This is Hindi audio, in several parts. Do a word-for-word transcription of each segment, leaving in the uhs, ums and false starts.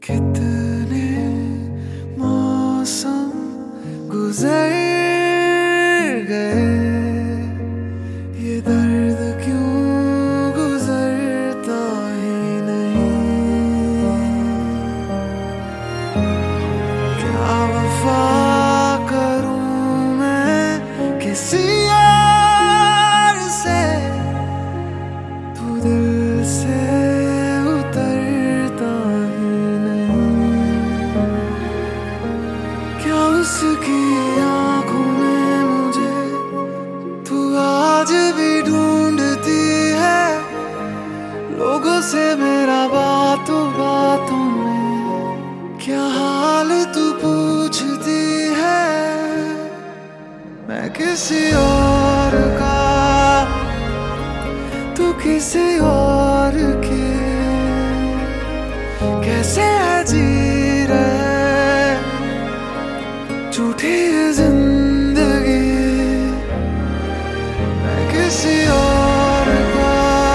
कितने मौसम गुजर गए, ये दर्द क्यों गुजरता ही नहीं। क्या वफा करूं मैं किसी और से, तू दिल से उतरता ही नहीं। क्या उसकी आंखों में मुझे तू आज भी ढूंढती है, लोगों से मेरा बातों बातों में क्या हाल तू पूछती है। मैं किसी और का, तू किसी और की, कैसे है जी रहे झूठी जिंदगी। मैं किसी और का,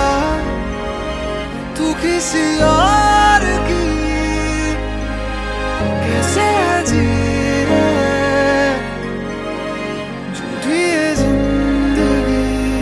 तू किसी और की, कैसे है जी रहे झूठी जिंदगी।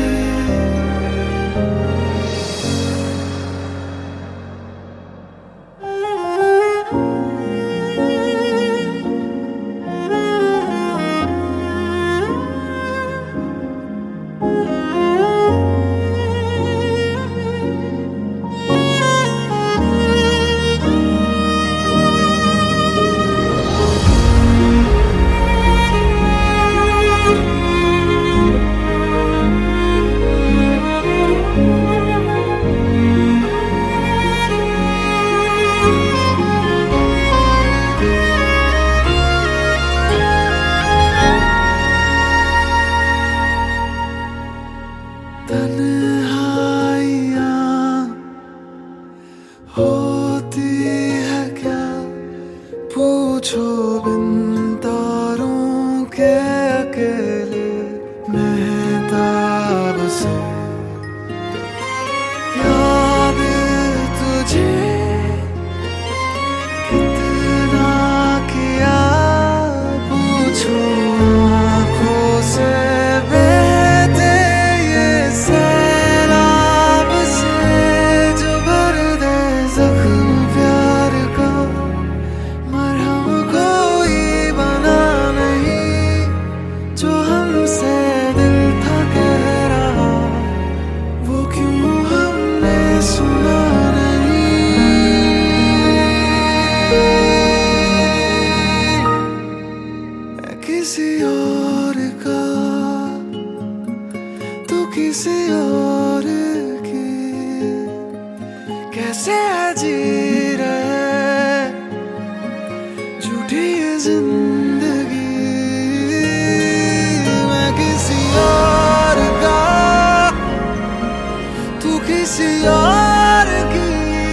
तन्हाइयाँ होती है क्या, पूछो बिन तारों के अकेले मेहताब से। याद तुझे कितना किया, पूछो आँखों से बहते ये सैलाब से, जो भर दे जख्म प्यार का। मरहम कोई बना नहीं, जो हमसे दिल था कह रहा, वो क्यों हमने सुना नहीं। मैं किसी और का, तू किसी और की, कैसे है जी रहे झूठी ये जिंदगी। मैं किसी और का, तू किसी और की,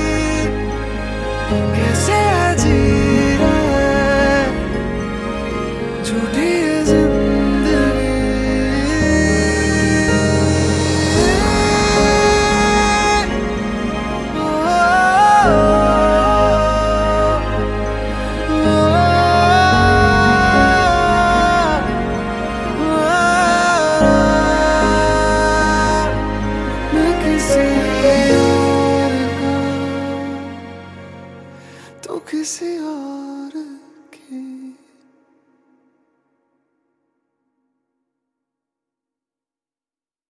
कैसे है जी रहे झूठी ये जिंदगी। मैं किसी और का, तू किसी और